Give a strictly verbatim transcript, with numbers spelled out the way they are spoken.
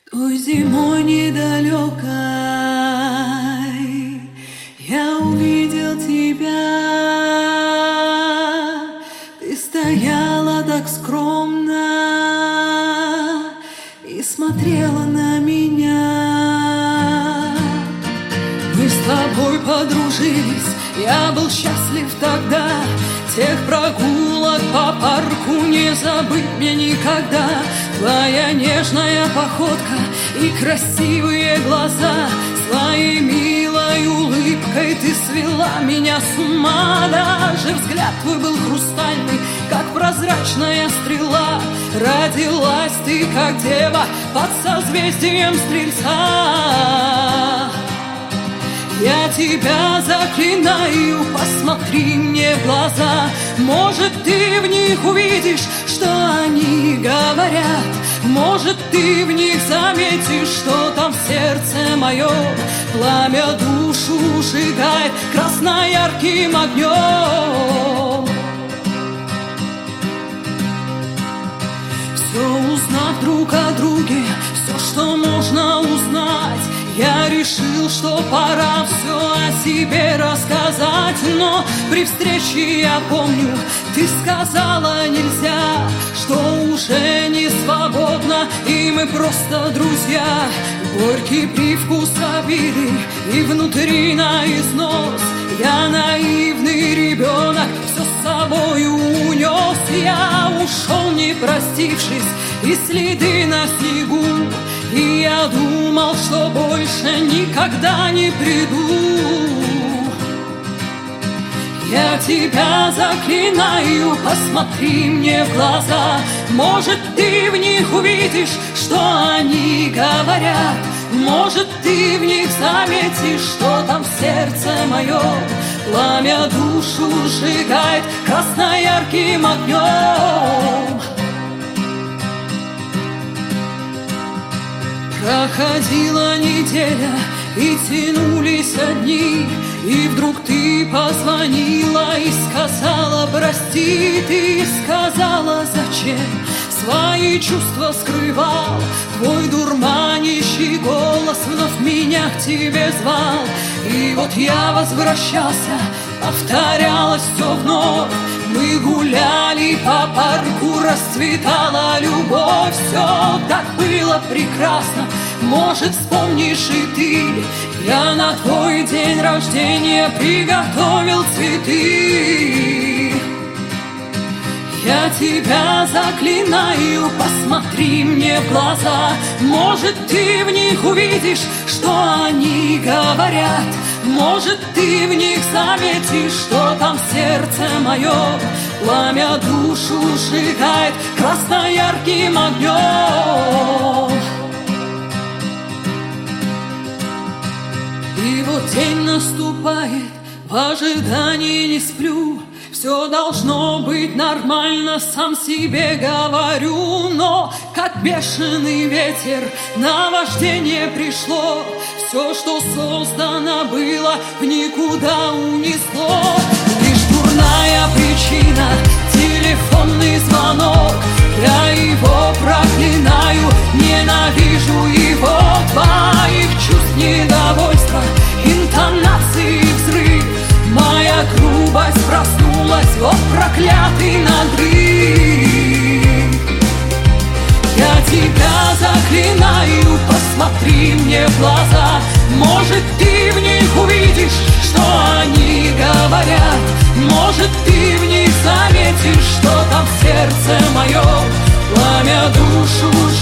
Той зимой недалекой я увидел тебя. Ты стояла так скромно и смотрела на меня. Мы с тобой подружились, я был счастлив тогда. Тех прогулок по парку не забыть мне никогда. Твоя нежная походка и красивые глаза, своей милой улыбкой ты свела меня с ума. Даже взгляд твой был хрустальный, как прозрачная стрела. Родилась ты, как дева, под созвездием Стрельца. Я тебя заклинаю, посмотри мне в глаза. Может, ты в них увидишь, что они говорят. Может, ты в них заметишь, что там в сердце моем пламя душу сжигает красно-ярким огнем. Все узнав друг о друге, все, что можно узнать, я решил, что пора все о себе рассказать. Но при встрече, я помню, ты сказала нельзя, что уже не свободно, и мы просто друзья. Горький привкус обиды и внутри на износ. Я наивный ребенок, все с собою унес. Я ушел, не простившись, и следы на снегу. И я думал, что больше никогда не приду. Я тебя заклинаю, посмотри мне в глаза. Может, ты в них увидишь, что они говорят. Может, ты в них заметишь, что там в сердце моем пламя душу сжигает красно-ярким огнем. Проходила неделя, и тянулись дни, и вдруг ты позвонила и сказала прости. Ты сказала зачем, свои чувства скрывал. Твой дурманящий голос вновь меня к тебе звал. И вот я возвращался, повторялось все вновь. Мы гуляли по парку, расцветала любовь. Все так было прекрасно, может, вспомнишь и ты. Я на твой день рождения приготовил цветы. Я тебя заклинаю, посмотри мне в глаза. Может, ты в них увидишь, что они говорят. Может, ты в них заметишь, что там в сердце моем пламя душу сжигает красно-ярким огнем. И вот день наступает, в ожидании не сплю. Все должно быть нормально, сам себе говорю. Но как бешеный ветер наваждение пришло. Все, что создано было, в никуда унесло. Лишь дурная причина, телефонный звонок. Я его проклинаю, ненавижу его. Твоих чувств недовольства, интонации взрыв. Моя грубость проснулась, вот проклятый надрыв. Я тебя заклинаю, посмотри мне в глаза. Может, ты в них увидишь, что они говорят. Может, ты в них заметишь, что там в сердце моем пламя душу